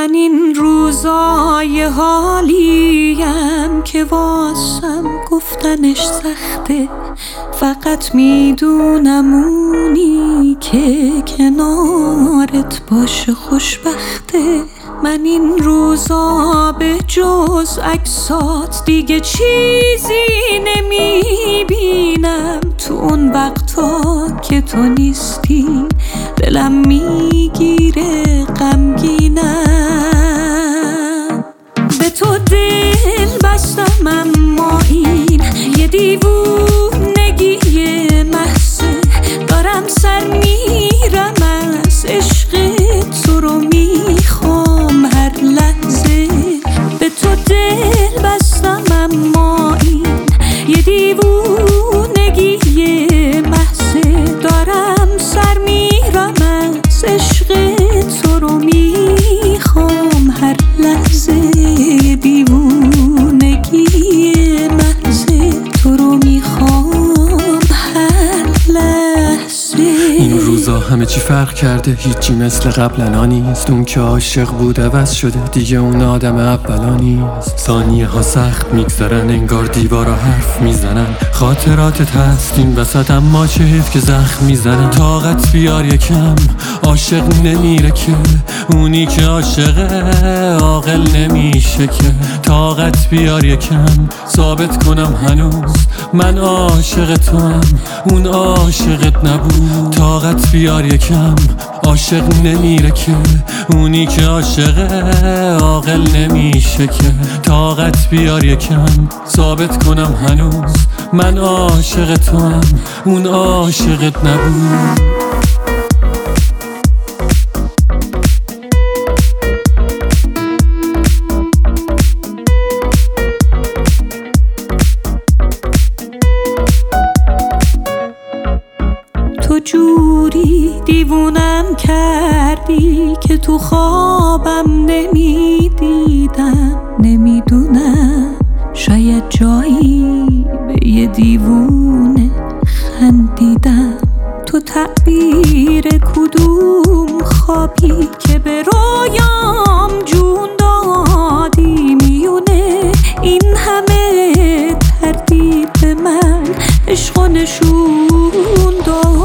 من این روزای حالیم که واسم گفتنش سخته، فقط میدونم اونی که کنارت باشه خوشبخته. من این روزا به جز عکسات دیگه چیزی نمیبینم. تو اون وقتا که تو نیستی دلم میگیره غمگینم. به تو دل بستم اما این یه دیوونگی محضه، دارم سر میرم از عشق تو رو میخوام هر لحظه. به تو دل بستم اما این یه دیوونگی محضه، دارم سر میرم از عشق تو رو میخوام هر لحظه. دیوونگی محضه تو رو میخوام هر لحظه. این روزا همه چی فرق کرده، هیچی مثل قبلا نیست. اون که عاشق بود عوض شده، دیگه اون آدم اولا نیست. ثانیه ها سخت میگذرن، انگار دیوارا حرف میزنن. خاطراتت هست این وسط، اما چه حیف که زخم میزنن. طاقت بیار یکم، عاشق نمیره که اونی که عاشقه عاقل نمیشه که. طاقت بیار یکم، ثابت کنم هنوز من عاشق توام، اون عاشقت نبود. طاقت بیار یکم، عاشق نمیره که اونی که عاشقه عاقل نمیشه که. طاقت بیار یکم، ثابت کنم هنوز من عاشق توام، اون عاشقت نبود. تو جوری دیوونم کردی که تو خوابم نمیدیدم. نمیدونم شاید جایی به یه دیوونه خندیدم. تو تعبیر کدوم خوابی که به رویام جون دادی؟ میونه این همه تردید من عشق و نشون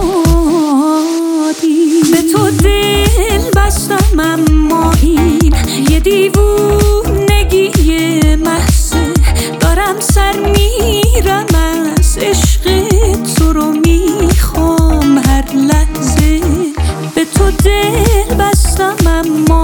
دادی. به تو دل بستم اما این یه دیوونگی محضه، دارم سر میرم از عشق تو رو میخوام هر لحظه. به تو دل بستم اما